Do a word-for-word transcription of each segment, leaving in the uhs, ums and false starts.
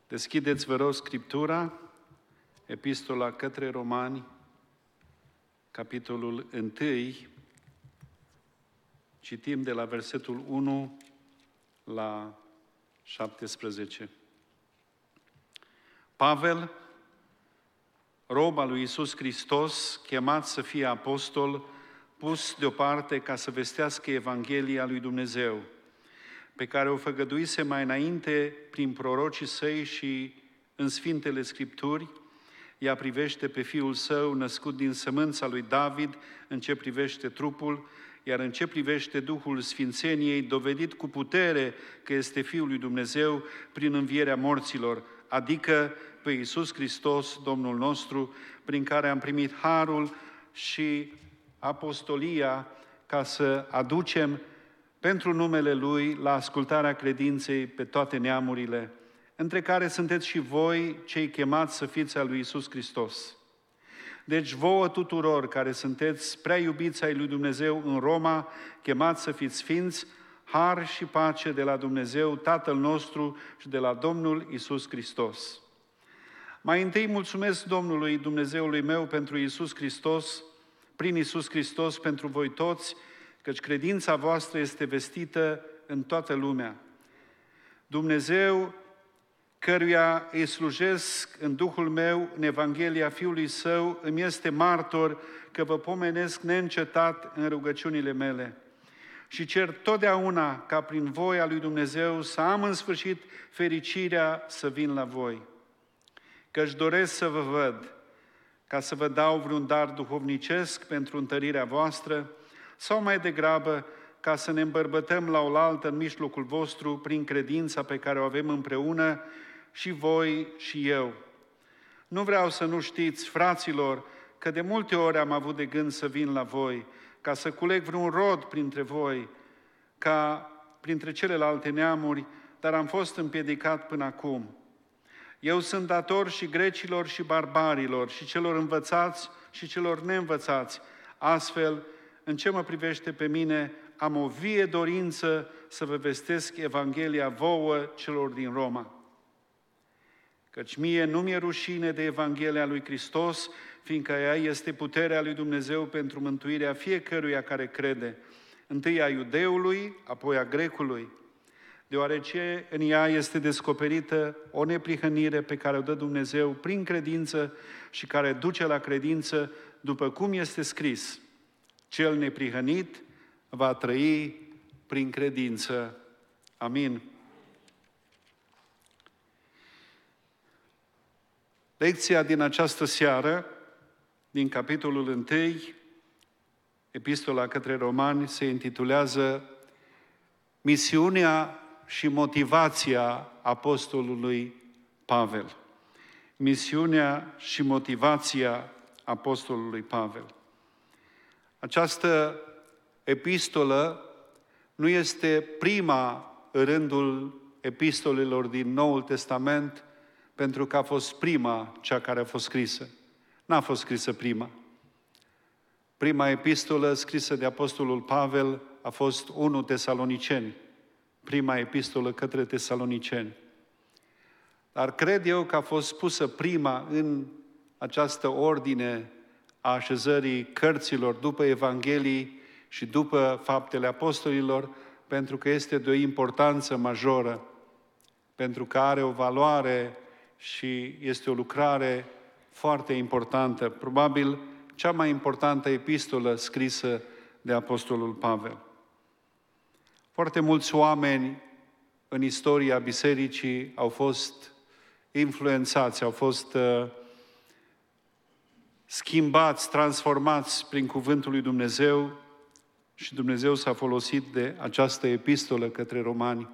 Deschideți, vă rog, Scriptura, Epistola către Romani, capitolul unu, citim de la versetul unu la șaptesprezece. Pavel, rob al lui Iisus Hristos, chemat să fie apostol, pus deoparte ca să vestească Evanghelia lui Dumnezeu, pe care o făgăduise mai înainte prin prorocii săi și în Sfintele Scripturi. Ea privește pe Fiul Său, născut din sămânța lui David, în ce privește trupul, iar în ce privește Duhul Sfințeniei, dovedit cu putere că este Fiul lui Dumnezeu prin învierea morților, adică pe Iisus Hristos, Domnul nostru, prin care am primit harul și apostolia ca să aducem pentru numele Lui la ascultarea credinței pe toate neamurile, între care sunteți și voi, cei chemați să fiți al lui Iisus Hristos. Deci vouă tuturor care sunteți prea iubiți ai lui Dumnezeu în Roma, chemați să fiți sfinți, har și pace de la Dumnezeu, Tatăl nostru și de la Domnul Iisus Hristos. Mai întâi mulțumesc Domnului Dumnezeului meu pentru Iisus Hristos, prin Iisus Hristos pentru voi toți, căci credința voastră este vestită în toată lumea. Dumnezeu, căruia îi slujesc în Duhul meu, în Evanghelia Fiului Său, îmi este martor că vă pomenesc neîncetat în rugăciunile mele. Și cer totdeauna ca prin voia lui Dumnezeu să am în sfârșit fericirea să vin la voi. Căci doresc să vă văd, ca să vă dau vreun dar duhovnicesc pentru întărirea voastră, sau mai degrabă ca să ne îmbărbătăm la oaltă în mijlocul vostru prin credința pe care o avem împreună, și voi și eu. Nu vreau să nu știți, fraților, că de multe ori am avut de gând să vin la voi, ca să culeg vreun rod printre voi, ca printre celelalte neamuri, dar am fost împiedicat până acum. Eu sunt dator și grecilor și barbarilor, și celor învățați și celor neînvățați. Astfel, în ce mă privește pe mine, am o vie dorință să vă vestesc Evanghelia vouă celor din Roma. Căci mie nu mi-e rușine de Evanghelia lui Hristos, fiindcă ea este puterea lui Dumnezeu pentru mântuirea fiecăruia care crede, întâi a iudeului, apoi a grecului, deoarece în ea este descoperită o neprihănire pe care o dă Dumnezeu prin credință și care duce la credință, după cum este scris: cel neprihănit va trăi prin credință. Amin. Lecția din această seară, din capitolul unu, Epistola către Romani, se intitulează Misiunea și motivația apostolului Pavel. Misiunea și motivația apostolului Pavel. Această epistolă nu este prima în rândul epistolelor din Noul Testament, pentru că a fost prima cea care a fost scrisă. N-a fost scrisă prima. Prima epistolă scrisă de apostolul Pavel a fost unu Tesaloniceni, prima epistolă către Tesaloniceni. Dar cred eu că a fost pusă prima în această ordine a așezării cărților după Evanghelii și după Faptele Apostolilor, pentru că este de o importanță majoră, pentru că are o valoare și este o lucrare foarte importantă, probabil cea mai importantă epistolă scrisă de apostolul Pavel. Foarte mulți oameni în istoria bisericii au fost influențați, au fost uh, schimbați, transformați prin cuvântul lui Dumnezeu și Dumnezeu s-a folosit de această epistolă către romani.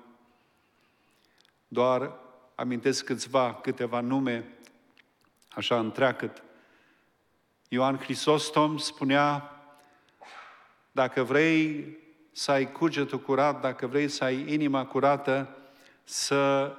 Doar amintesc câțiva, câteva nume, așa întreagăt. Ioan Hristostom spunea: dacă vrei să ai cugetul curat, dacă vrei să ai inima curată, să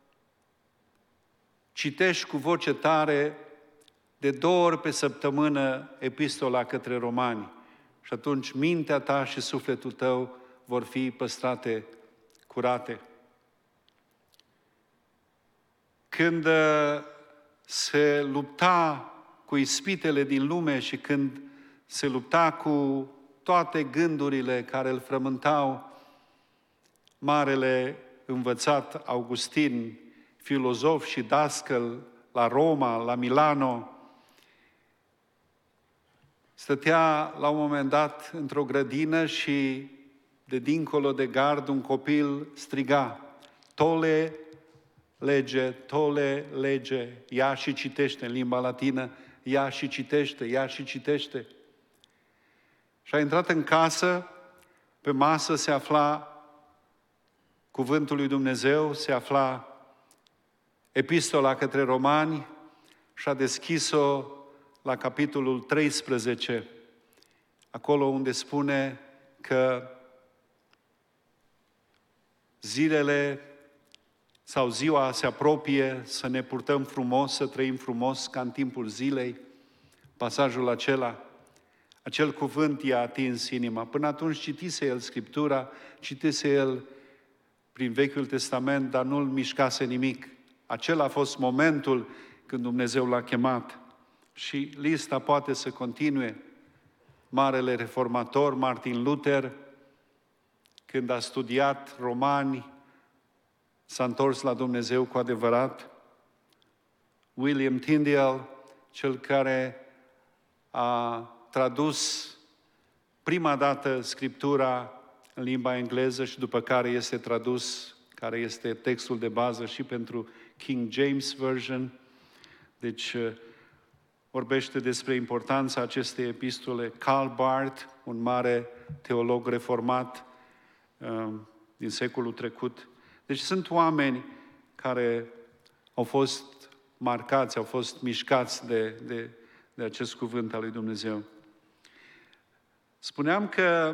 citești cu voce tare de două ori pe săptămână epistola către romani și atunci mintea ta și sufletul tău vor fi păstrate curate. când se lupta cu ispitele din lume și când se lupta cu toate gândurile care îl frământau, marele învățat Augustin, filozof și dascăl la Roma, la Milano, stătea la un moment dat într-o grădină și de dincolo de gard un copil striga: "Tole lege, tole lege", ia și citește în limba latină, ia și citește, ia și citește. Și a intrat în casă, pe masă se afla Cuvântul lui Dumnezeu, se afla Epistola către Romani și a deschis-o la capitolul treisprezece, acolo unde spune că zilele sau ziua se apropie, să ne purtăm frumos, să trăim frumos ca în timpul zilei. Pasajul acela, acel cuvânt i-a atins inima. Până atunci citise el Scriptura, citise el prin Vechiul Testament, dar nu-l mișcase nimic. Acela a fost momentul când Dumnezeu l-a chemat. Și lista poate să continue. Marele reformator Martin Luther, când a studiat Romani, s-a întors la Dumnezeu cu adevărat. William Tyndale, cel care a tradus prima dată Scriptura în limba engleză și după care este tradus, care este textul de bază și pentru King James Version. Deci vorbește despre importanța acestei epistole. Karl Barth, un mare teolog reformat din secolul trecut. Deci sunt oameni care au fost marcați, au fost mișcați de, de, de acest cuvânt al lui Dumnezeu. Spuneam că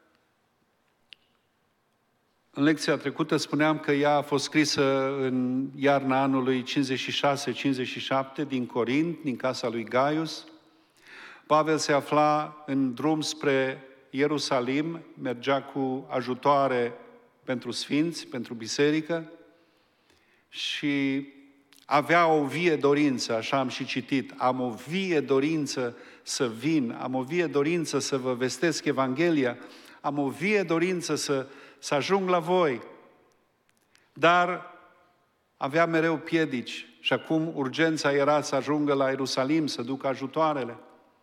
în lecția trecută spuneam că ea a fost scrisă în iarna anului cincizeci și șase cincizeci și șapte din Corint, din casa lui Gaius. Pavel se afla în drum spre Ierusalim, mergea cu ajutoare pentru sfinți, pentru biserică și avea o vie dorință, așa am și citit, am o vie dorință să vin, am o vie dorință să vă vestesc Evanghelia, am o vie dorință să, să ajung la voi, dar avea mereu piedici și acum urgența era să ajungă la Ierusalim, să ducă ajutoarele.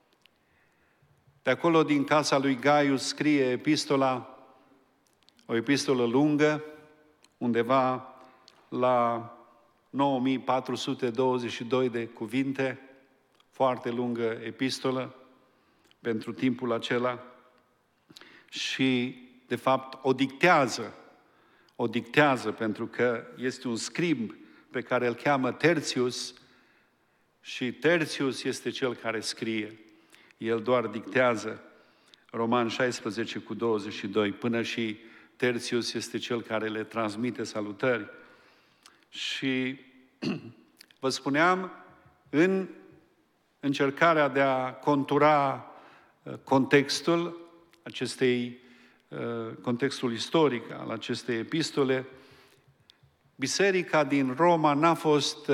De acolo, din casa lui Gaius, scrie epistola, o epistolă lungă, undeva la nouă mii patru sute douăzeci și doi de cuvinte, foarte lungă epistolă pentru timpul acela și, de fapt, o dictează, o dictează pentru că este un scrib pe care îl cheamă Tertius și Tertius este cel care scrie. El doar dictează. Roman șaisprezece cu douăzeci și doi, până și Tertius este cel care le transmite salutări. Și vă spuneam, în încercarea de a contura contextul acestei, contextul istoric al acestei epistole, biserica din Roma n-a fost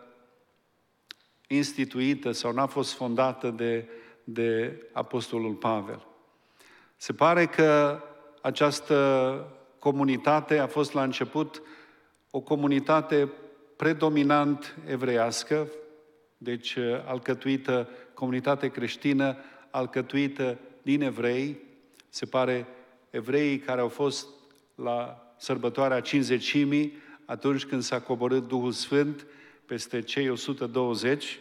instituită sau n-a fost fondată de, de Apostolul Pavel. Se pare că această comunitate a fost la început o comunitate predominant evreiască, deci alcătuită, comunitate creștină, alcătuită din evrei. Se pare evreii care au fost la sărbătoarea Cincizecimii, atunci când s-a coborât Duhul Sfânt peste cei o sută douăzeci.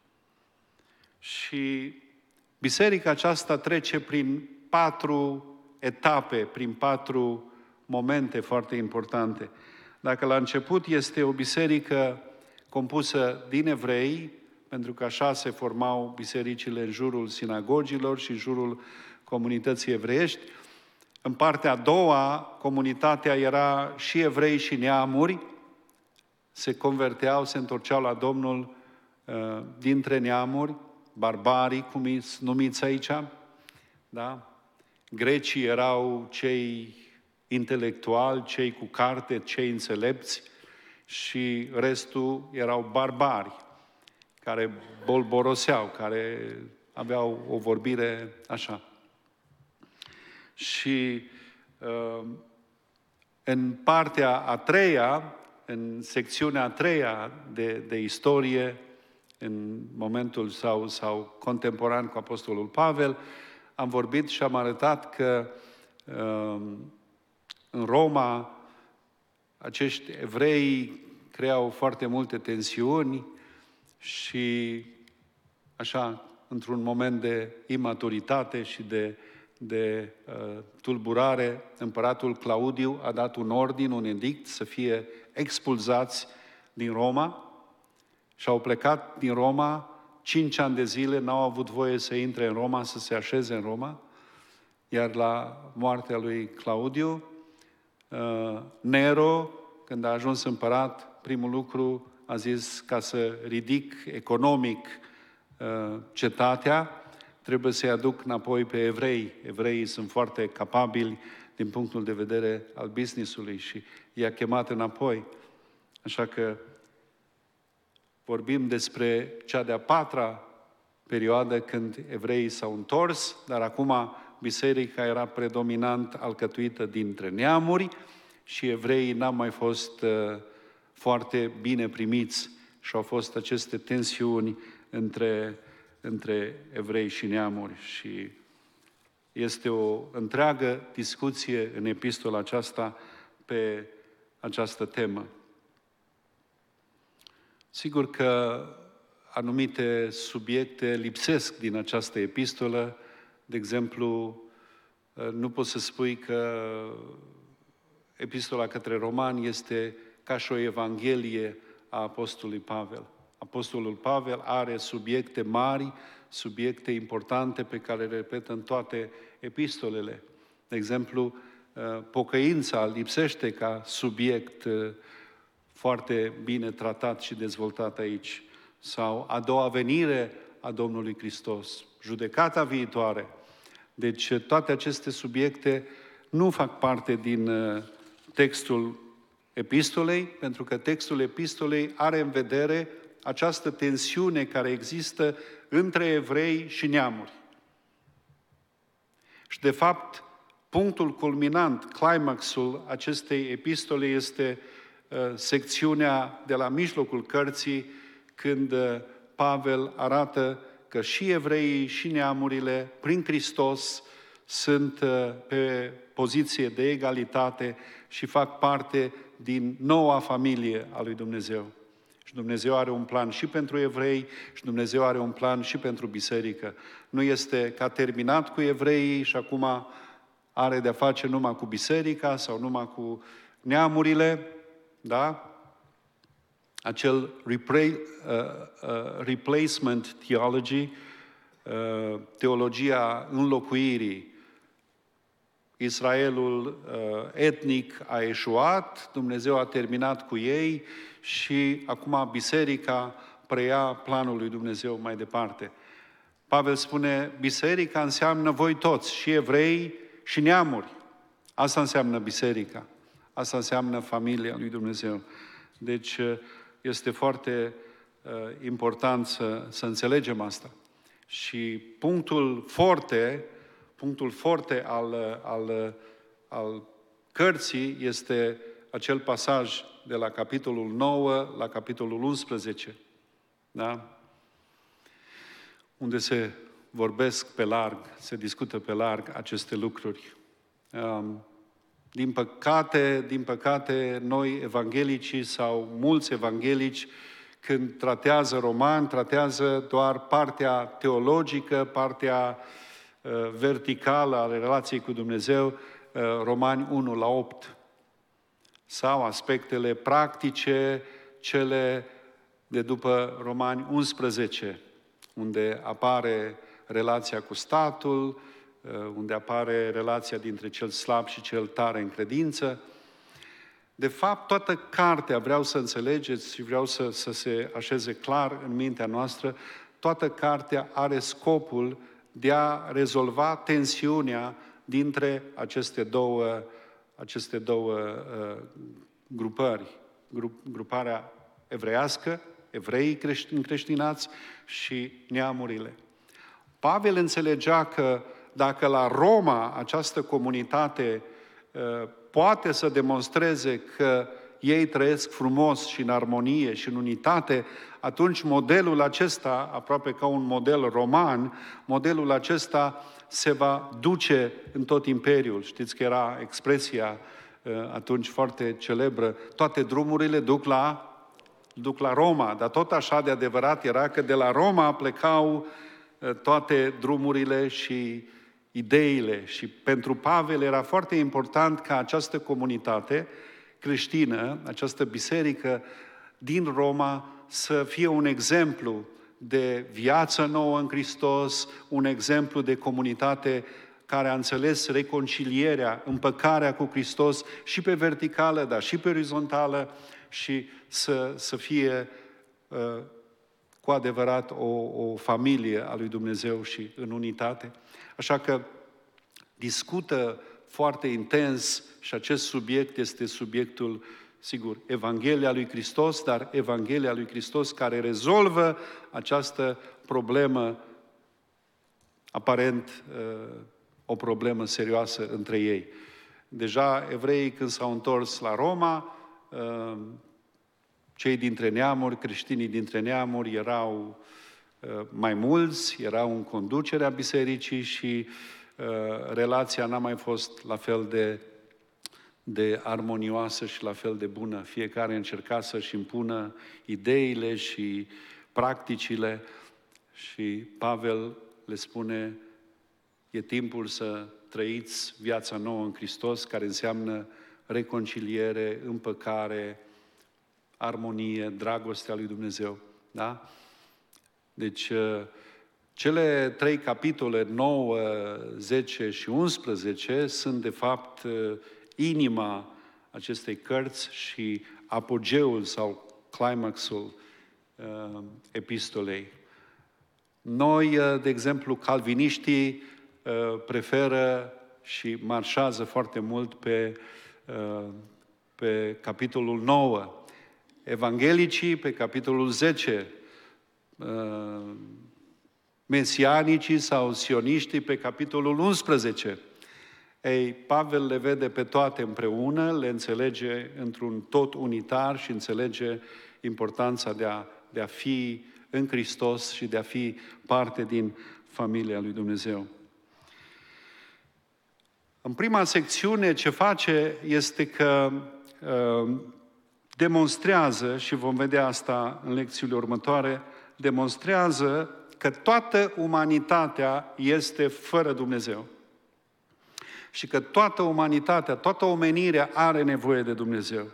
Și biserica aceasta trece prin patru etape, prin patru momente foarte importante. Dacă la început este o biserică compusă din evrei, pentru că așa se formau bisericile în jurul sinagogilor și în jurul comunității evreiești, în partea a doua, comunitatea era și evrei și neamuri, se converteau, se întorceau la Domnul uh, dintre neamuri, barbarii, cum sunt numiți aici, da? Grecii erau cei intelectuali, cei cu carte, cei înțelepți și restul erau barbari, care bolboroseau, care aveau o vorbire așa. Și uh, în partea a treia, în secțiunea a treia de, de istorie, în momentul sau, sau contemporan cu Apostolul Pavel, am vorbit și am arătat că uh, în Roma acești evrei creau foarte multe tensiuni și așa, într-un moment de imaturitate și de, de uh, tulburare, împăratul Claudiu a dat un ordin, un edict să fie expulzați din Roma și au plecat din Roma. Cinci ani de zile n-au avut voie să intre în Roma, să se așeze în Roma, iar la moartea lui Claudiu, Nero, când a ajuns împărat, primul lucru a zis, ca să ridic economic cetatea, trebuie să-i aduc înapoi pe evrei. Evreii sunt foarte capabili din punctul de vedere al business-ului și i-a chemat înapoi. Așa că vorbim despre cea de-a patra perioadă când evreii s-au întors, dar acum biserica era predominant alcătuită dintre neamuri și evreii n-au mai fost uh, foarte bine primiți și au fost aceste tensiuni între, între evrei și neamuri. Și este o întreagă discuție în epistola aceasta pe această temă. Sigur că anumite subiecte lipsesc din această epistolă. De exemplu, nu poți să spui că epistola către Romani este ca și o evanghelie a Apostolului Pavel. Apostolul Pavel are subiecte mari, subiecte importante pe care le repetă în toate epistolele. De exemplu, pocăința lipsește ca subiect foarte bine tratat și dezvoltat aici. Sau a doua venire a Domnului Hristos, judecata viitoare. Deci toate aceste subiecte nu fac parte din textul epistolei, pentru că textul epistolei are în vedere această tensiune care există între evrei și neamuri. Și de fapt, punctul culminant, climaxul acestei epistole este uh, secțiunea de la mijlocul cărții, când uh, Pavel arată că și evreii și neamurile, prin Hristos, sunt uh, pe poziție de egalitate și fac parte din noua familie a lui Dumnezeu. Și Dumnezeu are un plan și pentru evrei și Dumnezeu are un plan și pentru biserică. Nu este că a terminat cu evreii și acum are de-a face numai cu biserica sau numai cu neamurile, da? Acel repra- uh, uh, replacement theology, uh, teologia înlocuirii. Israelul uh, etnic a eșuat, Dumnezeu a terminat cu ei și acum biserica preia planul lui Dumnezeu mai departe. Pavel spune, biserica înseamnă voi toți, și evrei și neamuri. Asta înseamnă biserica. Asta înseamnă familia lui Dumnezeu. Deci este foarte uh, important să, să înțelegem asta. Și punctul forte, punctul forte al, al, al cărții este acel pasaj de la capitolul nouă la capitolul unsprezece. Da? Unde se vorbesc pe larg, se discută pe larg aceste lucruri. Um, din păcate, din păcate, noi evanghelicii sau mulți evanghelici, când tratează Romani, tratează doar partea teologică, partea uh, verticală a relației cu Dumnezeu, uh, Romani unu la opt. Sau aspectele practice, cele de după Romani unsprezece, unde apare relația cu statul, unde apare relația dintre cel slab și cel tare în credință. De fapt, toată cartea, vreau să înțelegeți și vreau să, să se așeze clar în mintea noastră, toată cartea are scopul de a rezolva tensiunea dintre aceste două, aceste două uh, grupări, grup, gruparea evreiască, evreii încreștinați și neamurile. Pavel înțelegea că dacă la Roma această comunitate uh, poate să demonstreze că ei trăiesc frumos și în armonie și în unitate, atunci modelul acesta, aproape ca un model roman, modelul acesta se va duce în tot imperiul. Știți că era expresia uh, atunci foarte celebră, toate drumurile duc la duc la Roma, dar tot așa de adevărat era că de la Roma plecau toate drumurile și ideile. Și pentru Pavel era foarte important ca această comunitate creștină, această biserică din Roma să fie un exemplu de viață nouă în Hristos, un exemplu de comunitate care a înțeles reconcilierea, împăcarea cu Hristos și pe verticală, dar și pe orizontală, și să, să fie uh, cu adevărat o, o familie a lui Dumnezeu și în unitate. Așa că discută foarte intens și acest subiect este subiectul, sigur, Evanghelia lui Hristos, dar Evanghelia lui Hristos care rezolvă această problemă, aparent uh, o problemă serioasă între ei. Deja evreii când s-au întors la Roma, cei dintre neamuri, creștinii dintre neamuri erau mai mulți, erau în conducerea bisericii și relația n-a mai fost la fel de, de armonioasă și la fel de bună. Fiecare încerca să-și impună ideile și practicile și Pavel le spune, e timpul să trăiți viața nouă în Hristos, care înseamnă reconciliere, împăcare, armonie, dragostea lui Dumnezeu. Da? Deci, cele trei capitole, nouă, zece și unsprezece, sunt de fapt inima acestei cărți și apogeul sau climaxul uh, epistolei. Noi, de exemplu, calviniștii uh, preferă și marșează foarte mult pe pe capitolul nouă, evanghelicii pe capitolul zece, mesianicii sau sioniștii pe capitolul unsprezece. Ei, Pavel le vede pe toate împreună, le înțelege într-un tot unitar și înțelege importanța de a, de a fi în Hristos și de a fi parte din familia lui Dumnezeu. În prima secțiune ce face este că uh, demonstrează, și vom vedea asta în lecțiile următoare, demonstrează că toată umanitatea este fără Dumnezeu. Și că toată umanitatea, toată omenirea are nevoie de Dumnezeu.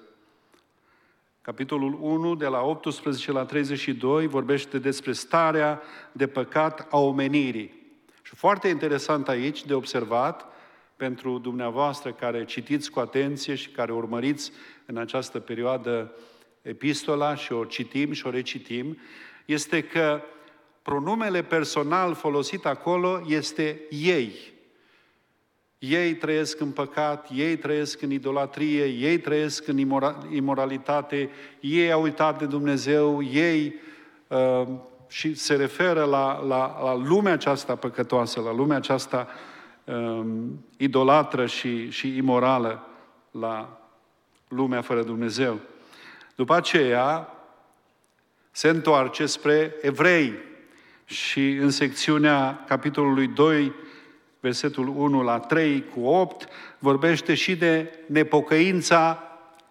Capitolul unu, de la optsprezece la treizeci și doi, vorbește despre starea de păcat a omenirii. Și foarte interesant aici de observat, pentru dumneavoastră care citiți cu atenție și care urmăriți în această perioadă epistola și o citim și o recitim, este că pronumele personal folosit acolo este ei. Ei trăiesc în păcat, ei trăiesc în idolatrie, ei trăiesc în imoralitate, ei au uitat de Dumnezeu, ei uh, și se referă la, la, la lumea aceasta păcătoasă, la lumea aceasta um, idolatră și, și imorală, la lumea fără Dumnezeu. După aceea se întoarce spre evrei și în secțiunea capitolului doi, versetul unu la trei cu opt, vorbește și de nepocăința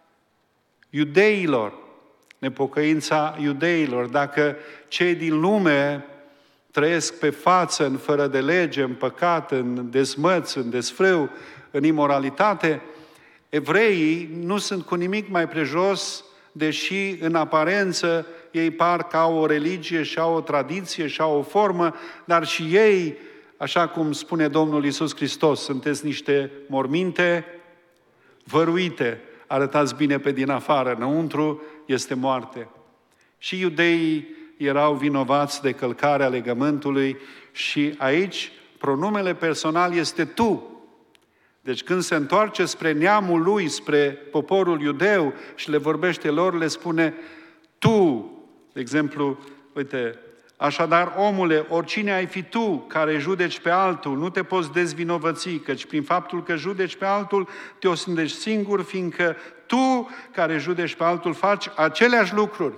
iudeilor. Nepocăința iudeilor. Dacă cei din lume trăiesc pe față, în fără de lege, în păcat, în dezmăț, în desfrâu, în imoralitate, evreii nu sunt cu nimic mai prejos, deși în aparență ei par că au o religie și au o tradiție și au o formă, dar și ei, așa cum spune Domnul Iisus Hristos, sunteți niște morminte văruite, arătați bine pe din afară, înăuntru este moarte. Și iudeii erau vinovați de călcarea legământului și aici pronumele personal este tu. Deci când se întoarce spre neamul lui, spre poporul iudeu și le vorbește lor, le spune, tu, de exemplu, uite, așadar, omule, oricine ai fi tu care judeci pe altul, nu te poți dezvinovăți, căci prin faptul că judeci pe altul, te osândești singur, fiindcă tu care judeci pe altul faci aceleași lucruri.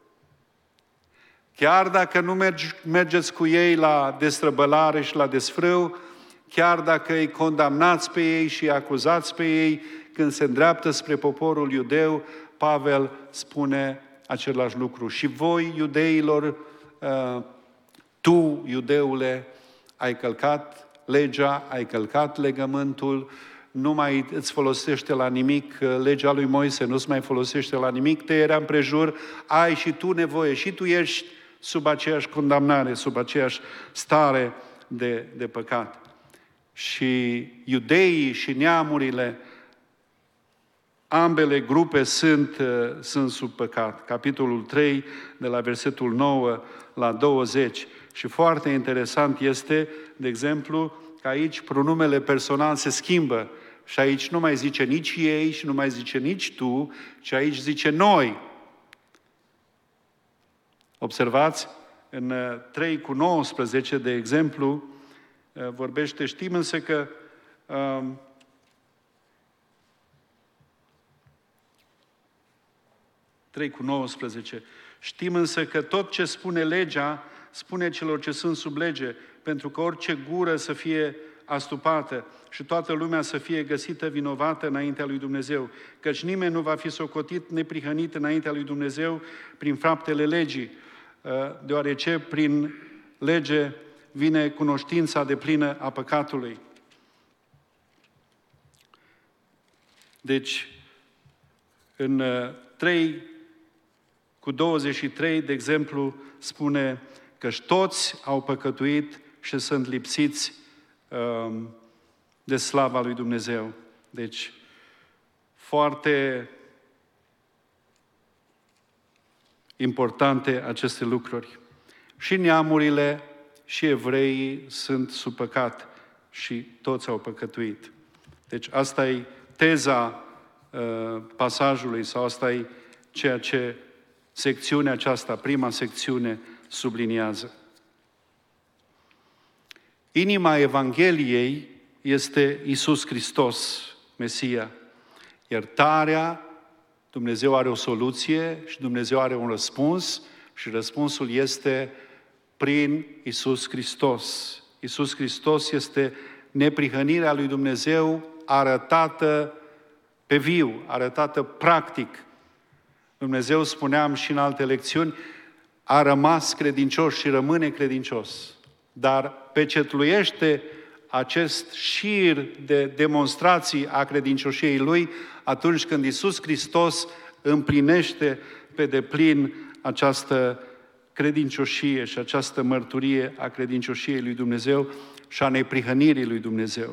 Chiar dacă nu mergi, mergeți cu ei la destrăbălare și la desfrâu, chiar dacă îi condamnați pe ei și îi acuzați pe ei, când se îndreaptă spre poporul iudeu, Pavel spune același lucru. Și voi, iudeilor, tu, iudeule, ai călcat legea, ai călcat legământul, nu mai îți folosește la nimic legea lui Moise, nu-ți mai folosește la nimic, te era împrejur, ai și tu nevoie, și tu ești sub aceeași condamnare, sub aceeași stare de, de păcat. Și iudeii și neamurile, ambele grupe sunt, sunt sub păcat. Capitolul trei, de la versetul nouă la douăzeci. Și foarte interesant este, de exemplu, că aici pronumele personal se schimbă. Și aici nu mai zice nici ei și nu mai zice nici tu, ci aici zice noi. Observați, în trei cu nouăsprezece, de exemplu, vorbește, știm însă că um, trei cu nouăsprezece. Știm însă că tot ce spune legea, spune celor ce sunt sub lege, pentru că orice gură să fie astupată și toată lumea să fie găsită vinovată înaintea lui Dumnezeu, căci nimeni nu va fi socotit neprihănit înaintea lui Dumnezeu prin faptele legii, deoarece prin lege vine cunoștința deplină a păcatului. Deci, în trei cu douăzeci și trei, de exemplu, spune că toți au păcătuit și sunt lipsiți um, de slava lui Dumnezeu. Deci, foarte importante aceste lucruri. Și neamurile și evreii sunt sub păcat și toți au păcătuit. Deci asta e teza uh, pasajului sau asta e ceea ce secțiunea aceasta, prima secțiune, subliniază. Inima Evangheliei este Iisus Hristos, Mesia. Iertarea, Dumnezeu are o soluție și Dumnezeu are un răspuns și răspunsul este prin Iisus Hristos. Iisus Hristos este neprihănirea lui Dumnezeu arătată pe viu, arătată practic. Dumnezeu, spuneam și în alte lecțiuni, a rămas credincios și rămâne credincios, dar pecetluiește acest șir de demonstrații a credincioșiei Lui atunci când Iisus Hristos împlinește pe deplin această credincioșie și această mărturie a credincioșiei lui Dumnezeu și a neprihănirii lui Dumnezeu.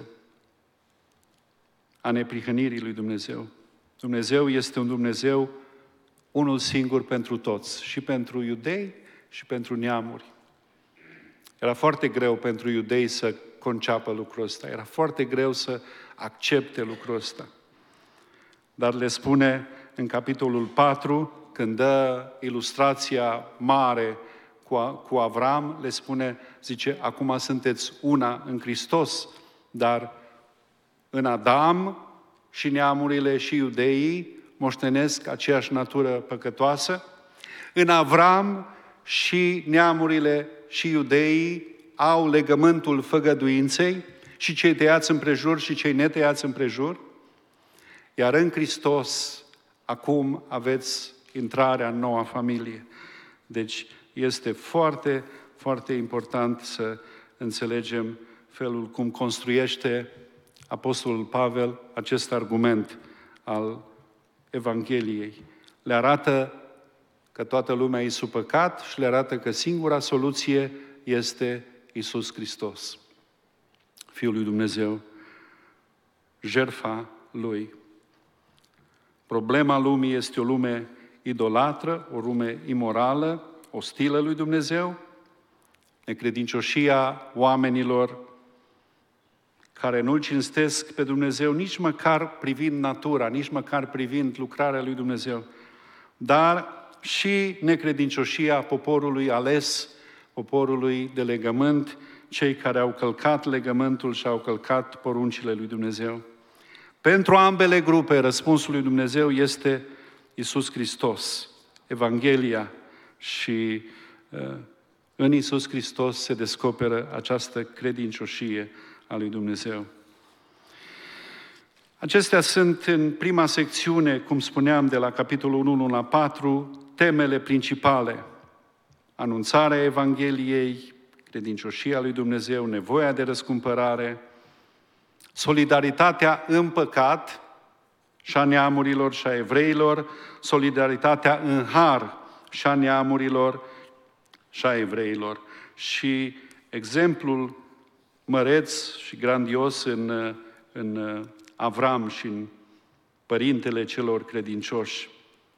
A neprihănirii lui Dumnezeu. Dumnezeu este un Dumnezeu unul singur pentru toți, și pentru iudei și pentru neamuri. Era foarte greu pentru iudei să conceapă lucrul ăsta, era foarte greu să accepte lucrul ăsta. Dar le spune în capitolul patru, când dă ilustrația mare cu Avram, le spune, zice, acum sunteți una în Hristos, dar în Adam și neamurile și iudeii moștenesc aceeași natură păcătoasă. În Avram și neamurile și iudeii au legământul făgăduinței, și cei tăiați împrejur și cei netăiați împrejur. Iar în Hristos, acum aveți intrarea în noua familie. Deci este foarte, foarte important să înțelegem felul cum construiește Apostolul Pavel acest argument al Evangheliei. Le arată că toată lumea e sub păcat și le arată că singura soluție este Iisus Hristos, Fiul lui Dumnezeu, jertfa Lui. Problema lumii este o lume idolatră, o lume imorală, ostilă lui Dumnezeu, necredincioșia oamenilor care nu-L cinstesc pe Dumnezeu nici măcar privind natura, nici măcar privind lucrarea lui Dumnezeu, dar și necredincioșia poporului ales, poporului de legământ, cei care au călcat legământul și au călcat poruncile lui Dumnezeu. Pentru ambele grupe, răspunsul lui Dumnezeu este Iisus Hristos, Evanghelia, și uh, în Iisus Hristos se descoperă această credincioșie a lui Dumnezeu. Acestea sunt în prima secțiune, cum spuneam, de la capitolul unu la patru, temele principale. Anunțarea Evangheliei, credincioșia lui Dumnezeu, nevoia de răscumpărare, solidaritatea în păcat și a neamurilor și a evreilor, solidaritatea în har și a neamurilor și a evreilor. Și exemplul măreț și grandios în, în Avram și în părintele celor credincioși.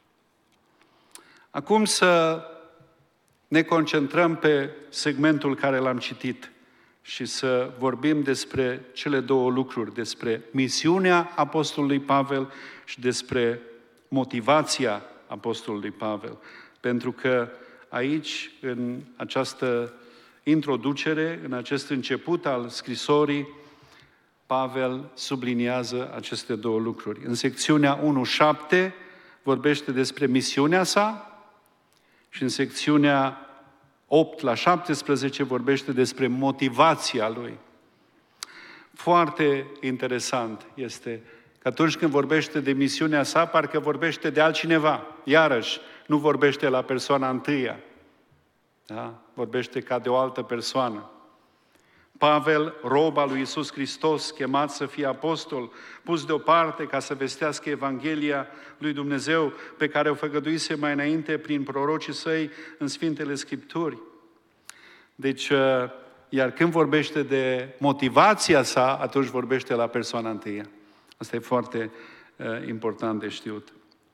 Acum să ne concentrăm pe segmentul care l-am citit și să vorbim despre cele două lucruri, despre misiunea apostolului Pavel și despre motivația apostolului Pavel. Pentru că aici, în această introducere, în acest început al scrisorii, Pavel subliniază aceste două lucruri. În secțiunea unu șapte vorbește despre misiunea sa și în secțiunea opt la șaptesprezece vorbește despre motivația lui. Foarte interesant este că atunci când vorbește de misiunea sa, parcă vorbește de altcineva. Iarăși, nu vorbește la persoana întâia. Da? Vorbește ca de o altă persoană. Pavel, rob al lui Iisus Hristos, chemat să fie apostol, pus deoparte ca să vestească Evanghelia lui Dumnezeu, pe care o făgăduise mai înainte prin prorocii săi în Sfintele Scripturi. Deci, iar când vorbește de motivația sa, atunci vorbește la persoana întâia. Asta e foarte uh, important de știut.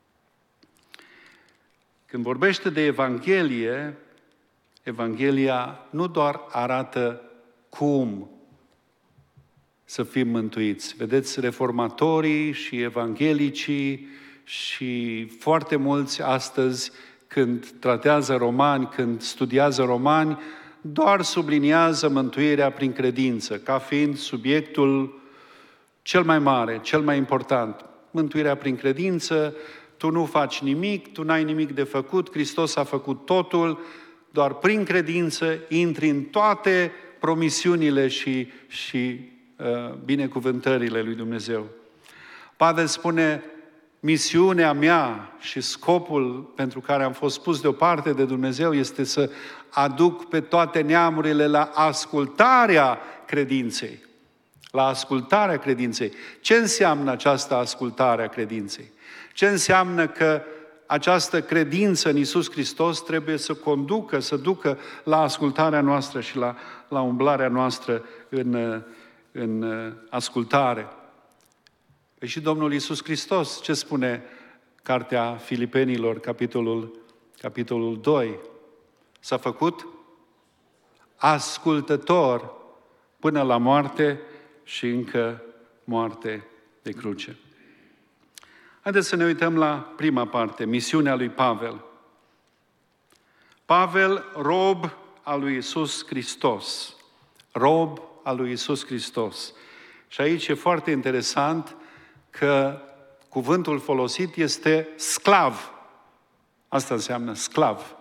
Când vorbește de Evanghelie, Evanghelia nu doar arată cum să fim mântuiți. Vedeți, reformatorii și evanghelicii și foarte mulți astăzi, când tratează romani, când studiază romani, doar subliniază mântuirea prin credință, ca fiind subiectul cel mai mare, cel mai important. Mântuirea prin credință, tu nu faci nimic, tu n-ai nimic de făcut, Hristos a făcut totul, doar prin credință intri în toate promisiunile și, și uh, binecuvântările lui Dumnezeu. Pavel spune, misiunea mea și scopul pentru care am fost pus deoparte de Dumnezeu este să aduc pe toate neamurile la ascultarea credinței. La ascultarea credinței. Ce înseamnă această ascultare a credinței? Ce înseamnă că această credință în Iisus Hristos trebuie să conducă, să ducă la ascultarea noastră și la, la umblarea noastră în, în ascultare. Păi și Domnul Iisus Hristos, ce spune Cartea Filipenilor, capitolul, capitolul doi? S-a făcut ascultător până la moarte și încă moarte de cruce. Haideți să ne uităm la prima parte, misiunea lui Pavel. Pavel, rob al lui Iisus Hristos. Rob al lui Iisus Hristos. Și aici e foarte interesant că cuvântul folosit este sclav. Asta înseamnă sclav.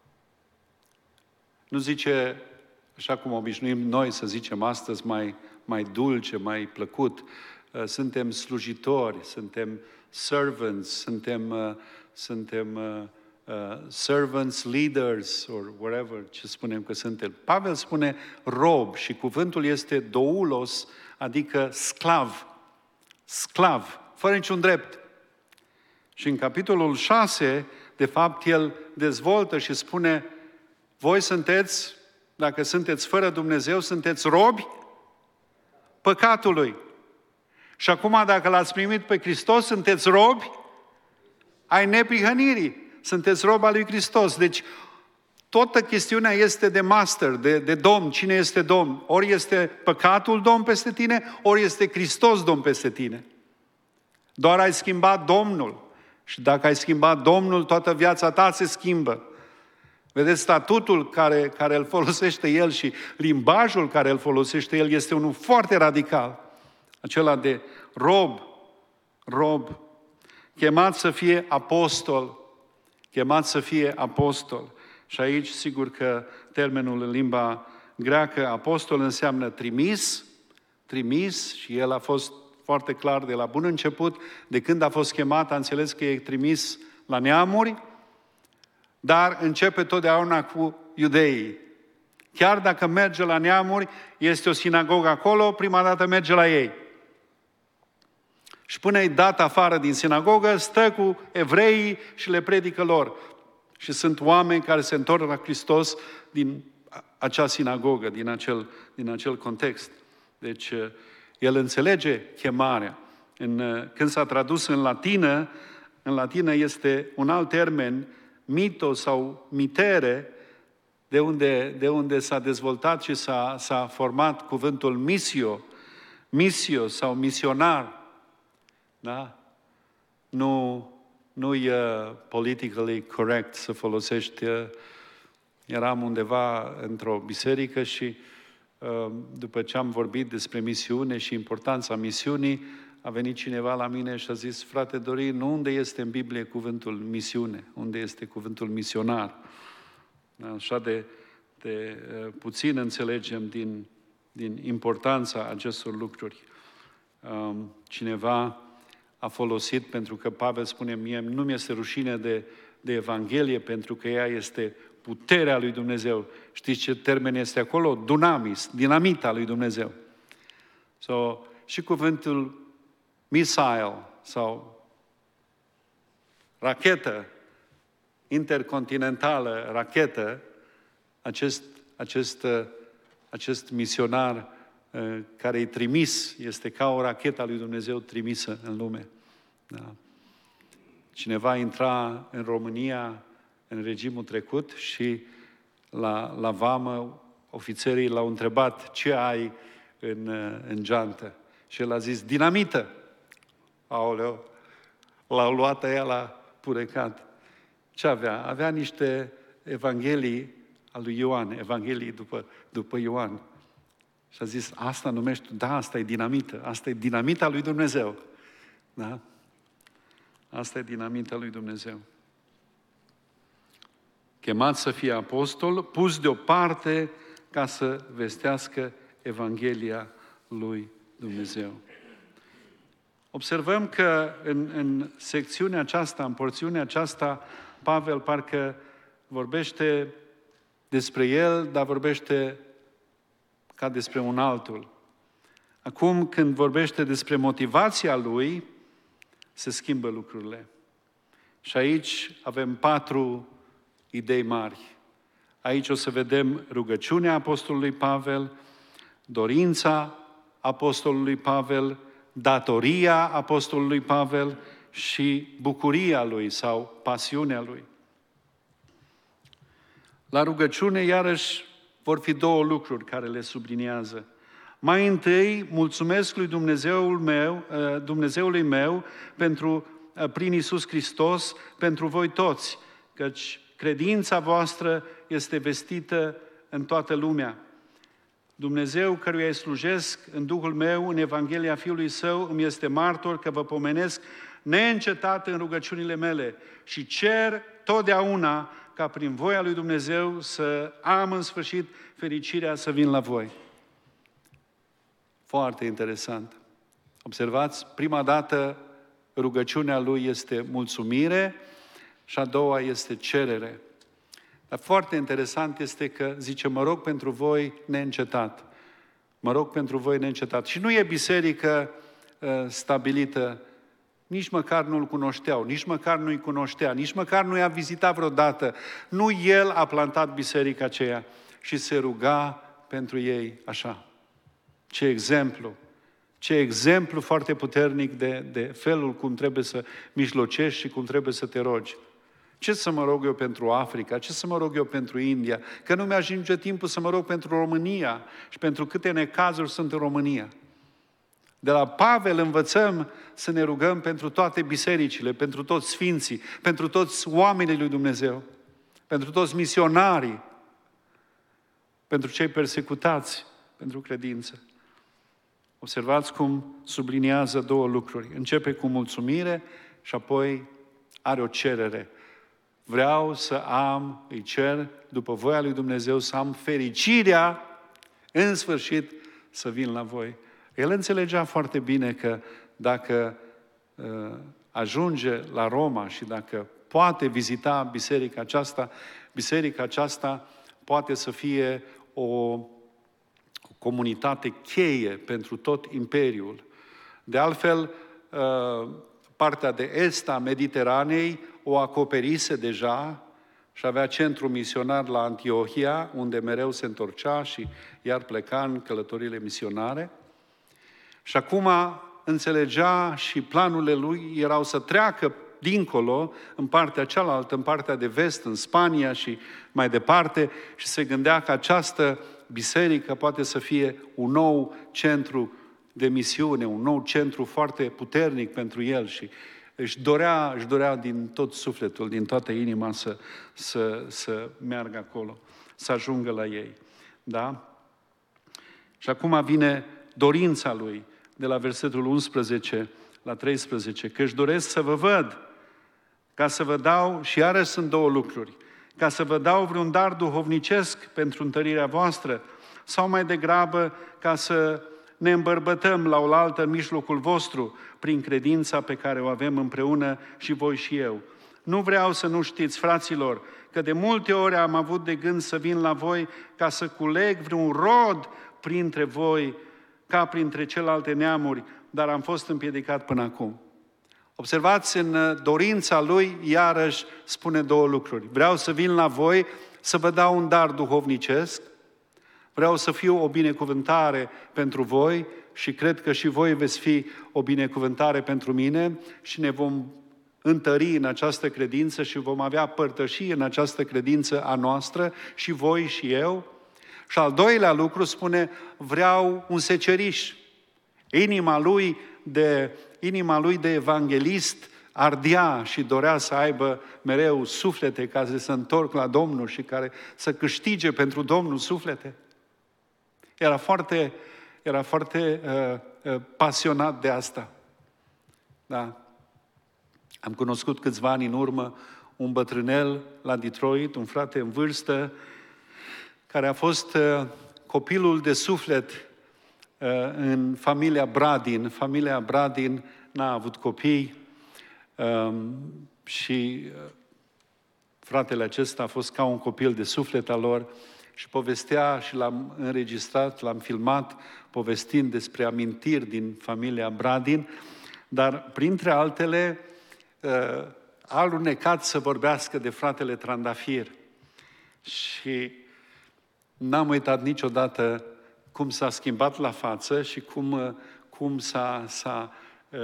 Nu zice, așa cum obișnuim noi să zicem astăzi, mai, mai dulce, mai plăcut, suntem slujitori, suntem servants, suntem, uh, suntem uh, uh, servants, leaders, or whatever, ce spunem că suntem. Pavel spune rob și cuvântul este doulos, adică sclav. Sclav, fără niciun drept. Și în capitolul șase, de fapt, el dezvoltă și spune, voi sunteți, dacă sunteți fără Dumnezeu, sunteți robi păcatului. Și acum, dacă l-ați primit pe Hristos, sunteți robi ai neprihănirii. Sunteți robi al lui Hristos. Deci, toată chestiunea este de master, de, de domn. Cine este domn? Ori este păcatul domn peste tine, ori este Hristos domn peste tine. Doar ai schimbat Domnul. Și dacă ai schimbat Domnul, toată viața ta se schimbă. Vedeți, statutul care, care îl folosește el și limbajul care îl folosește el este unul foarte radical. Acela de rob, rob, chemat să fie apostol, chemat să fie apostol. Și aici, sigur că termenul în limba greacă, apostol, înseamnă trimis, trimis, și el a fost foarte clar de la bun început, de când a fost chemat, a înțeles că e trimis la neamuri, dar începe totdeauna cu iudeii. Chiar dacă merge la neamuri, este o sinagogă acolo, prima dată merge la ei. Și până e dat afară din sinagogă, stă cu evreii și le predică lor. Și sunt oameni care se întorc la Hristos din acea sinagogă, din acel, din acel context. Deci, el înțelege chemarea. În, când s-a tradus în latină, în latină este un alt termen, mito sau mitere, de unde, de unde s-a dezvoltat și s-a, s-a format cuvântul misio, misio sau misionar. Da? Nu, nu e politically correct să folosești. Eram undeva într-o biserică și după ce am vorbit despre misiune și importanța misiunii, a venit cineva la mine și a zis: frate Dorin, nu unde este în Biblie cuvântul misiune? Unde este cuvântul misionar? Așa de, de puțin înțelegem din, din importanța acestor lucruri. Cineva a folosit, pentru că Pavel spune: mie nu mi-este rușine de, de Evanghelie, pentru că ea este puterea lui Dumnezeu. Știți ce termen este acolo? Dunamis, dinamita lui Dumnezeu. So, și cuvântul missile sau rachetă intercontinentală, rachetă, acest, acest, acest misionar care e trimis, este ca o rachetă a lui Dumnezeu trimisă în lume. Da. Cineva intra în România în regimul trecut și la, la vamă ofițerii l-au întrebat: ce ai în, în geantă? Și el a zis: dinamită. Aoleu, l-au luat aia la purecat. Ce avea? Avea niște evanghelii al lui Ioan, evanghelii după, după Ioan. Și a zis: asta numești tu? Da, asta e dinamită. Asta e dinamita lui Dumnezeu. Da? Asta e dinamita lui Dumnezeu. Chemat să fie apostol, pus deoparte ca să vestească Evanghelia lui Dumnezeu. Observăm că în, în secțiunea aceasta, în porțiunea aceasta, Pavel parcă vorbește despre el, dar vorbește ca despre un altul. Acum, când vorbește despre motivația lui, se schimbă lucrurile. Și aici avem patru idei mari. Aici o să vedem rugăciunea apostolului Pavel, dorința apostolului Pavel, datoria apostolului Pavel și bucuria lui sau pasiunea lui. La rugăciune, iarăși, vor fi două lucruri care le subliniază. Mai întâi, mulțumesc lui Dumnezeul meu, Dumnezeului meu pentru, prin Iisus Hristos, pentru voi toți, căci credința voastră este vestită în toată lumea. Dumnezeu, căruia îi slujesc în Duhul meu, în Evanghelia Fiului Său, îmi este martor că vă pomenesc neîncetat în rugăciunile mele și cer totdeauna ca prin voia lui Dumnezeu să am în sfârșit fericirea să vin la voi. Foarte interesant. Observați, prima dată rugăciunea lui este mulțumire și a doua este cerere. Dar foarte interesant este că zice: mă rog pentru voi neîncetat. Mă rog pentru voi neîncetat. Și nu e biserică uh, stabilită, nici măcar nu-l cunoșteau, nici măcar nu-i cunoștea, nici măcar nu i-a vizitat vreodată. Nu el a plantat biserica aceea și se ruga pentru ei așa. Ce exemplu! Ce exemplu foarte puternic de, de felul cum trebuie să mijlocești și cum trebuie să te rogi. Ce să mă rog eu pentru Africa? Ce să mă rog eu pentru India? Că nu mi-ajunge timpul să mă rog pentru România și pentru câte necazuri sunt în România. De la Pavel învățăm să ne rugăm pentru toate bisericile, pentru toți sfinții, pentru toți oamenii lui Dumnezeu, pentru toți misionarii, pentru cei persecutați pentru credință. Observați cum subliniază două lucruri. Începe cu mulțumire și apoi are o cerere. Vreau să am, îi cer, după voia lui Dumnezeu, să am fericirea, în sfârșit, să vin la voi. El înțelegea foarte bine că dacă uh, ajunge la Roma și dacă poate vizita biserica aceasta, biserica aceasta poate să fie o, o comunitate cheie pentru tot imperiul. De altfel, uh, partea de est a Mediteranei o acoperise deja și avea centru misionar la Antiohia, unde mereu se întorcea și iar pleca în călătorile misionare. Și acum înțelegea și planurile lui erau să treacă dincolo, în partea cealaltă, în partea de vest, în Spania și mai departe, și se gândea că această biserică poate să fie un nou centru de misiune, un nou centru foarte puternic pentru el și își dorea, își dorea din tot sufletul, din toată inima să, să, să meargă acolo, să ajungă la ei. Da? Și acum vine dorința lui, de la versetul unsprezece la treisprezece, că își doresc să vă văd, ca să vă dau, și iarăși sunt două lucruri, ca să vă dau vreun dar duhovnicesc pentru întărirea voastră, sau mai degrabă ca să ne îmbărbătăm la oaltă în mijlocul vostru, prin credința pe care o avem împreună și voi și eu. Nu vreau să nu știți, fraților, că de multe ori am avut de gând să vin la voi ca să culeg vreun rod printre voi, ca printre celelalte neamuri, dar am fost împiedicat până acum. Observați, în dorința lui, iarăși spune două lucruri. Vreau să vin la voi să vă dau un dar duhovnicesc, vreau să fiu o binecuvântare pentru voi și cred că și voi veți fi o binecuvântare pentru mine și ne vom întări în această credință și vom avea părtășie în această credință a noastră, și voi și eu. Și al doilea lucru spune, vreau un seceriș. Inima lui de, inima lui de evanghelist ardea și dorea să aibă mereu suflete care să se întorc la Domnul și care să câștige pentru Domnul suflete. Era foarte, era foarte uh, uh, pasionat de asta. Da. Am cunoscut câțiva ani în urmă un bătrânel la Detroit, un frate în vârstă, care a fost uh, copilul de suflet uh, în familia Bradin. Familia Bradin n-a avut copii uh, și uh, fratele acesta a fost ca un copil de suflet al lor și povestea, și l-am înregistrat, l-am filmat, povestind despre amintiri din familia Bradin, dar printre altele uh, a alunecat să vorbească de fratele Trandafir. Și n-am uitat niciodată cum s-a schimbat la față și cum, cum s-a, s-a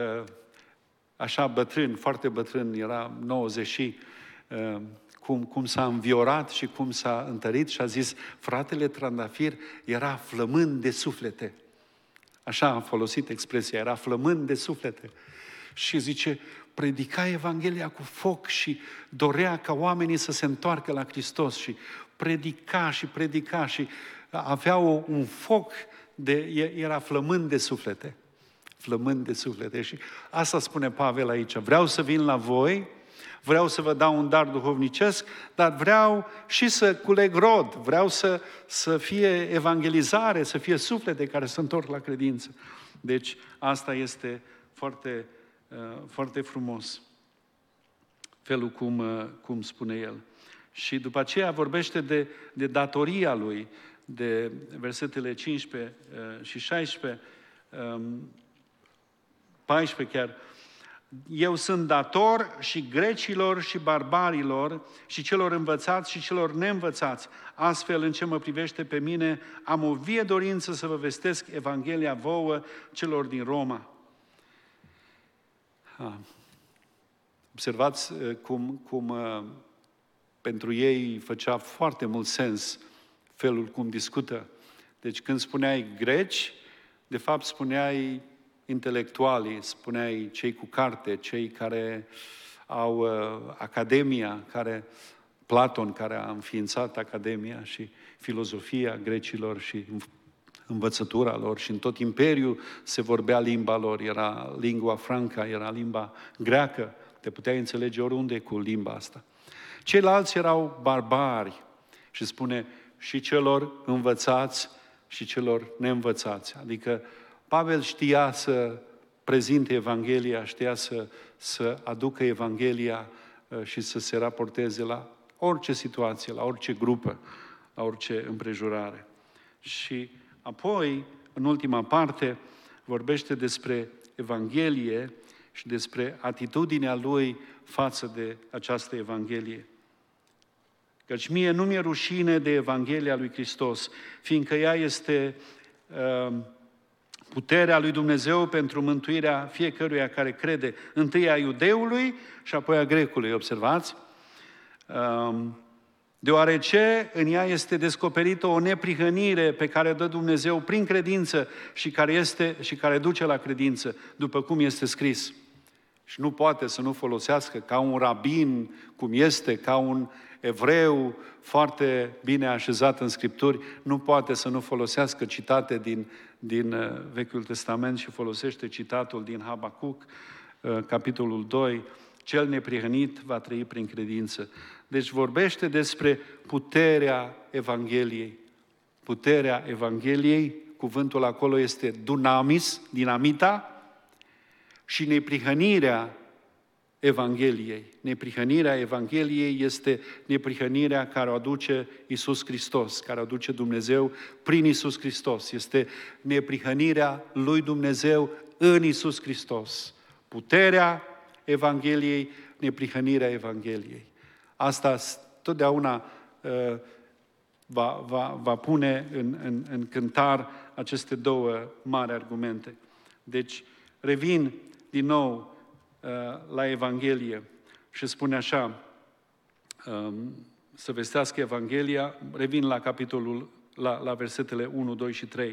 așa bătrân, foarte bătrân, era nouăzeci și, cum, cum s-a înviorat și cum s-a întărit și a zis, fratele Trandafir era flămând de suflete. Așa a folosit expresia, era flămând de suflete. Și zice, predica Evanghelia cu foc și dorea ca oamenii să se întoarcă la Hristos și predica și predica și avea o, un foc, de, era flămând de suflete. Flămând de suflete. Și asta spune Pavel aici. Vreau să vin la voi, vreau să vă dau un dar duhovnicesc, dar vreau și să culeg rod, vreau să, să fie evangelizare, să fie suflete care se întorc la credință. Deci asta este foarte, foarte frumos, felul cum, cum spune el. Și după aceea vorbește de, de datoria lui, de versetele cincisprezece și șaisprezece, paisprezece chiar. Eu sunt dator și grecilor și barbarilor și celor învățați și celor neînvățați. Astfel, în ce mă privește pe mine, am o vie dorință să vă vestesc Evanghelia vouă celor din Roma. Ha. Observați cum, cum pentru ei făcea foarte mult sens felul cum discută. Deci când spuneai greci, de fapt spuneai intelectualii, spuneai cei cu carte, cei care au uh, academia, care, Platon, care a înființat academia și filozofia grecilor și învățătura lor, și în tot imperiul se vorbea limba lor, era lingua franca, era limba greacă, te puteai înțelege oriunde cu limba asta. Ceilalți erau barbari și spune și celor învățați și celor neînvățați. Adică Pavel știa să prezinte Evanghelia, știa să, să aducă Evanghelia și să se raporteze la orice situație, la orice grupă, la orice împrejurare. Și apoi, în ultima parte, vorbește despre Evanghelie și despre atitudinea lui față de această Evanghelie. Căci mie nu mi-e rușine de Evanghelia lui Hristos, fiindcă ea este uh, puterea lui Dumnezeu pentru mântuirea fiecăruia care crede, întâi a iudeului și apoi a grecului, observați? Uh, deoarece în ea este descoperită o neprihănire pe care o dă Dumnezeu prin credință și care, este, și care duce la credință, după cum este scris. Și nu poate să nu folosească ca un rabin, cum este, ca un evreu foarte bine așezat în Scripturi, nu poate să nu folosească citate din, din Vechiul Testament și folosește citatul din Habacuc, capitolul doi, cel neprihănit va trăi prin credință. Deci vorbește despre puterea Evangheliei. Puterea Evangheliei, cuvântul acolo este dunamis, dinamita, și neprihănirea Evangheliei. Neprihănirea Evangheliei este neprihănirea care o aduce Iisus Hristos, care o aduce Dumnezeu prin Iisus Hristos. Este neprihănirea lui Dumnezeu în Iisus Hristos. Puterea Evangheliei, neprihănirea Evangheliei. Asta totdeauna uh, va, va, va pune în, în, în cântar aceste două mari argumente. Deci, revin din nou uh, la Evanghelie și spune așa, um, să vestească Evanghelia, revin la capitolul, la, la versetele unu, doi și trei.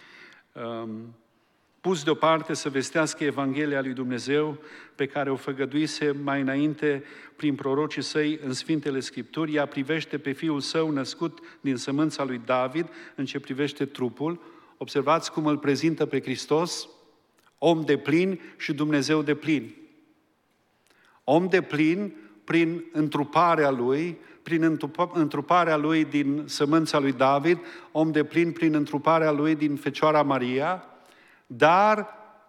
Um, pus deoparte să vestească Evanghelia lui Dumnezeu, pe care o făgăduise mai înainte prin prorocii săi în Sfintele Scripturi. Ea privește pe Fiul Său născut din sămânța lui David, în ce privește trupul. Observați cum îl prezintă pe Hristos, om de plin și Dumnezeu de plin. Om de plin prin întruparea Lui, prin întruparea Lui din sămânța lui David, om de plin prin întruparea Lui din Fecioara Maria, dar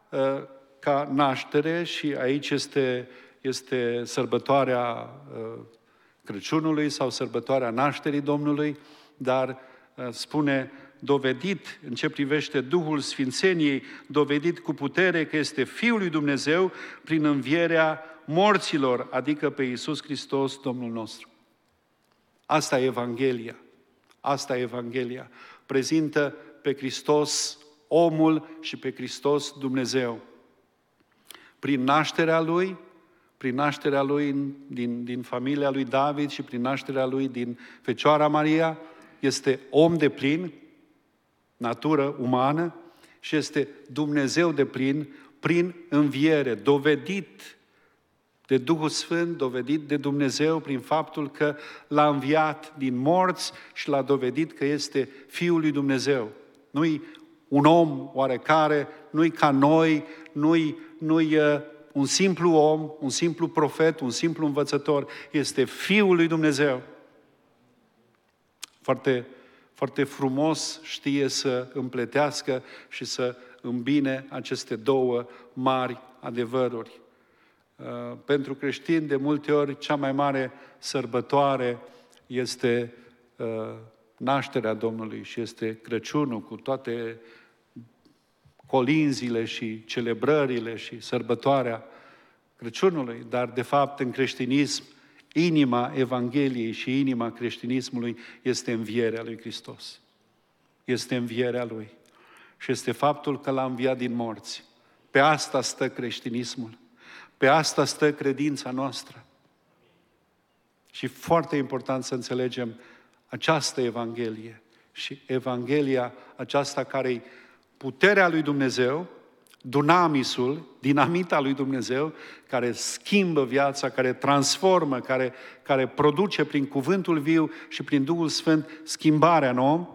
ca naștere, și aici este, este sărbătoarea Crăciunului sau sărbătoarea nașterii Domnului, dar spune dovedit în ce privește Duhul Sfințeniei, dovedit cu putere că este Fiul lui Dumnezeu prin învierea morților, adică pe Iisus Hristos, Domnul nostru. Asta e Evanghelia. Asta e Evanghelia. Prezintă pe Hristos omul și pe Hristos Dumnezeu. Prin nașterea Lui, prin nașterea Lui din, din familia lui David și prin nașterea Lui din Fecioara Maria, este om de plin, natură umană, și este Dumnezeu de plin prin înviere, dovedit de Duhul Sfânt, dovedit de Dumnezeu prin faptul că l-a înviat din morți și l-a dovedit că este Fiul lui Dumnezeu. Nu-i un om oarecare, nu-i ca noi, nu-i, nu-i uh, un simplu om, un simplu profet, un simplu învățător. Este Fiul lui Dumnezeu. Foarte, foarte frumos știe să împletească și să îmbine aceste două mari adevăruri. Uh, pentru creștini, de multe ori, cea mai mare sărbătoare este uh, nașterea Domnului și este Crăciunul cu toate colinzile și celebrările și sărbătoarea Crăciunului, dar de fapt în creștinism inima Evangheliei și inima creștinismului este învierea lui Hristos. Este învierea Lui. Și este faptul că L-a înviat din morți. Pe asta stă creștinismul. Pe asta stă credința noastră. Și foarte important să înțelegem această Evanghelie. Și Evanghelia aceasta care-i puterea lui Dumnezeu, dunamisul, dinamita lui Dumnezeu, care schimbă viața, care transformă, care, care produce prin cuvântul viu și prin Duhul Sfânt schimbarea în om.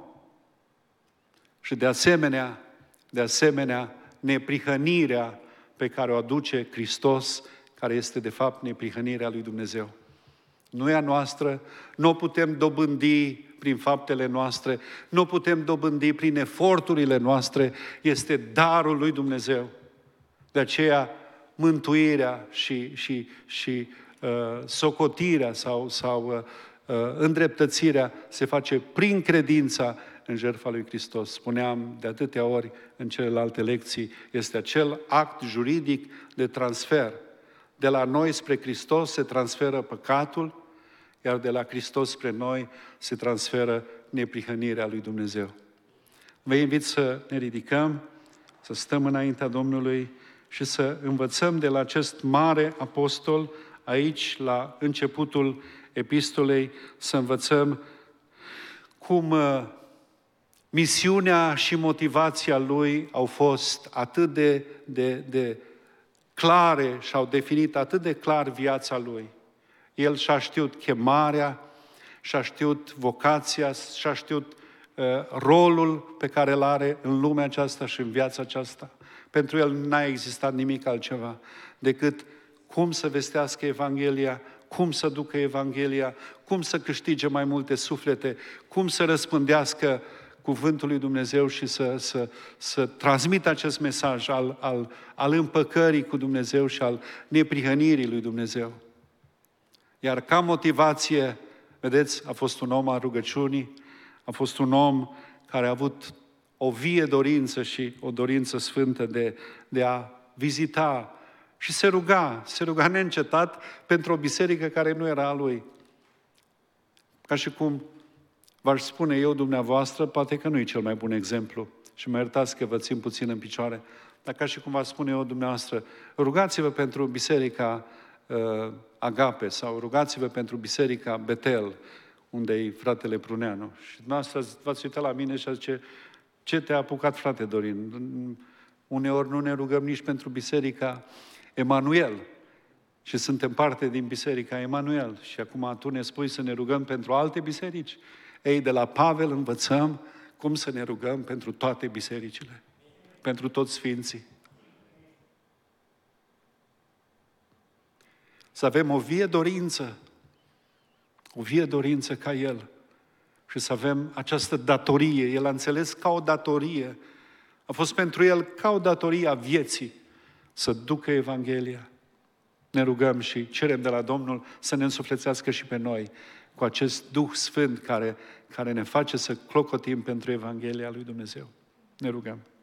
Și de asemenea, de asemenea, neprihănirea pe care o aduce Hristos, care este de fapt neprihănirea lui Dumnezeu. Nu e a noastră, nu o putem dobândi prin faptele noastre, nu o putem dobândi prin eforturile noastre, este darul lui Dumnezeu. De aceea, mântuirea și, și, și uh, socotirea sau, sau uh, îndreptățirea se face prin credința în jertfa lui Hristos. Spuneam de atâtea ori în celelalte lecții, este acel act juridic de transfer. De la noi spre Hristos se transferă păcatul, iar de la Hristos spre noi se transferă neprihănirea lui Dumnezeu. Vă invit să ne ridicăm, să stăm înaintea Domnului și să învățăm de la acest mare apostol, aici, la începutul epistolei, să învățăm cum misiunea și motivația lui au fost atât de, de, de clare și au definit atât de clar viața lui. El și-a știut chemarea, și-a știut vocația, și-a știut uh, rolul pe care îl are în lumea aceasta și în viața aceasta. Pentru el n-a existat nimic altceva decât cum să vestească Evanghelia, cum să ducă Evanghelia, cum să câștige mai multe suflete, cum să răspândească cuvântul lui Dumnezeu și să, să, să transmită acest mesaj al, al, al împăcării cu Dumnezeu și al neprihănirii lui Dumnezeu. Iar ca motivație, vedeți, a fost un om al rugăciunii, a fost un om care a avut o vie dorință și o dorință sfântă de, de a vizita și se ruga, se ruga neîncetat pentru o biserică care nu era a lui. Ca și cum v-aș spune eu dumneavoastră, poate că nu e cel mai bun exemplu și mă iertați că vă țin puțin în picioare, dar ca și cum v-aș spune eu dumneavoastră, rugați-vă pentru biserica uh, Agape sau rugați-vă pentru biserica Betel, unde e fratele Pruneanu. Și dumneavoastră v-ați uitat la mine și a zice, ce te-a apucat, frate Dorin? Uneori nu ne rugăm nici pentru biserica Emanuel. Și suntem parte din biserica Emanuel. Și acum tu ne spui să ne rugăm pentru alte biserici? Ei, de la Pavel învățăm cum să ne rugăm pentru toate bisericile. Pentru toți sfinții. Să avem o vie dorință. O vie dorință ca El. Și să avem această datorie. El a înțeles ca o datorie. A fost pentru El ca o datorie a vieții să ducă Evanghelia. Ne rugăm și cerem de la Domnul să ne însuflețească și pe noi cu acest Duh Sfânt care, care ne face să clocotim pentru Evanghelia lui Dumnezeu. Ne rugăm.